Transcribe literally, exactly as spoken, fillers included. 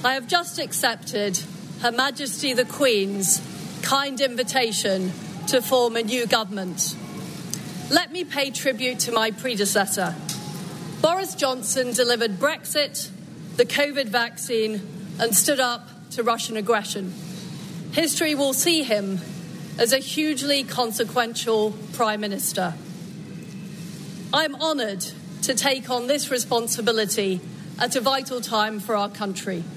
I have just accepted Her Majesty the Queen's kind invitation to form a new government. Let me pay tribute to my predecessor. Boris Johnson delivered Brexit, the COVID vaccine, and stood up to Russian aggression. History will see him as a hugely consequential Prime Minister. I am honoured to take on this responsibility at a vital time for our country.